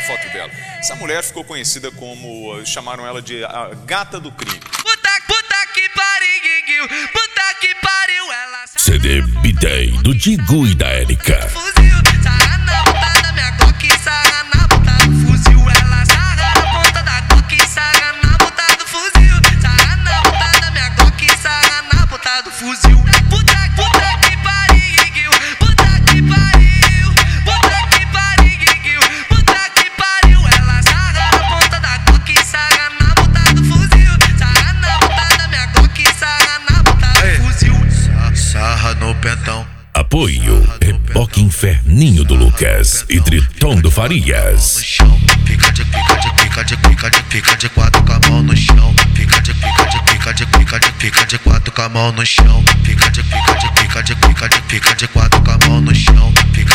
a foto dela. Essa mulher ficou conhecida como, chamaram ela de a gata do crime. Puta que pariu, puta que pariu, ela CD B-Day do Digo e da Érica. fuzil, sarra na ponta da minha Glock, sarra na ponta do fuzil, ela sarra na ponta da Glock, sarra na ponta do fuzil, sarra na ponta da minha Glock, sarra na ponta do fuzil. Puta que pariu, puta que pariu, puta que pariu, puta que pariu, ela sarra na ponta da Glock, sarra na ponta do fuzil, sarra na ponta da minha Glock, sarra na ponta do fuzil. Sarra no pentão. Apoio Reboque Inferninho do Lucas e Triton do Farias. No chão, fica de quatro com a mão no chão. Fica de quatro com a mão no chão. Fica de quatro com a mão no chão. Fica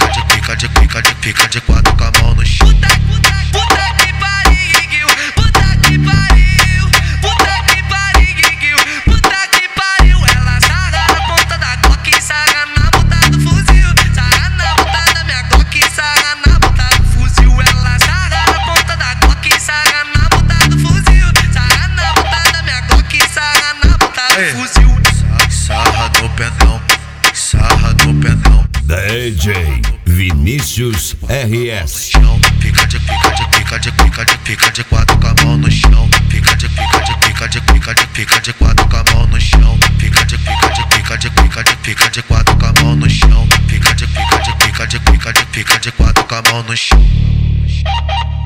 de quatro com a mão no chão. Puta que pariu, puta que pariu, puta que pariu, puta que pariu, ela sarra na ponta da Glock, sarra na ponta do fuzil, sarra na ponta da minha Glock, sarra na ponta do fuzil, ela sarra na ponta da Glock, sarra na ponta do fuzil, sarra na ponta da minha Glock, sarra na ponta do fuzil. Sarra no pentão. Sarra no pentão. DJ Vinícius RS. Chão, fica de quatro com a mão no chão. Fica de quatro com a mão no chão. Fica de quatro com a mão no chão. Fica de quatro com a mão no chão.